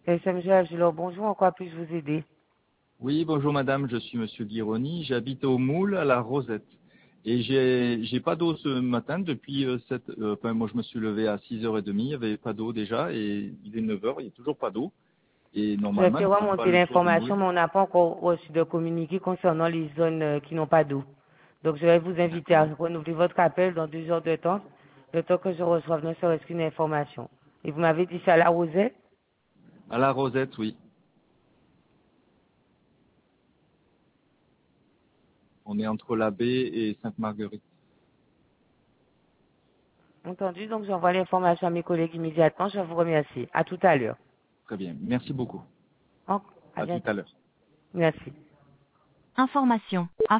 SMG bonjour, en quoi puis-je vous aider? Oui, bonjour madame, je suis monsieur Guironi, j'habite au Moule à la Rosette. Et j'ai pas d'eau ce matin depuis moi je me suis levé à 6h30, il n'y avait pas d'eau déjà et il est 9h, il n'y a toujours pas d'eau. Et Je vais normalement, il essayer ne de prend pas remonter le tour du l'information, Moule. mais on n'a pas encore reçu de communiqué concernant les zones qui n'ont pas d'eau. Donc, je vais vous inviter à D'accord. renouveler votre appel dans 2 heures de temps, le temps que je reçoive ne serait-ce qu'une information. Et vous m'avez dit ça à la Rosette? À la Rosette, oui. On est entre la baie et Sainte-Marguerite. Entendu, donc j'envoie l'information à mes collègues immédiatement. Je vous remercie. À tout à l'heure. Très bien, merci beaucoup. À À tout bientôt. à l'heure. Merci. Information.